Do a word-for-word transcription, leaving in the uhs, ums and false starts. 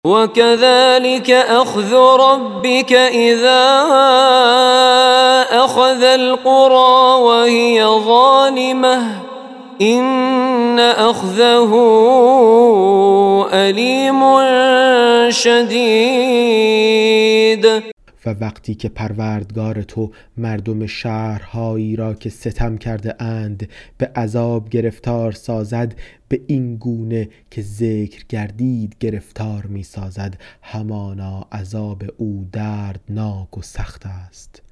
وكذلك أخذ ربك إذا أخذ القرى وهي ظالمة إن أخذه أليم شدید. و وقتی که پروردگار تو مردم شهرهایی را که ستم کرده اند به عذاب گرفتار سازد، به این گونه که ذکر گردید گرفتار می سازد، همانا عذاب او دردناک و سخت است.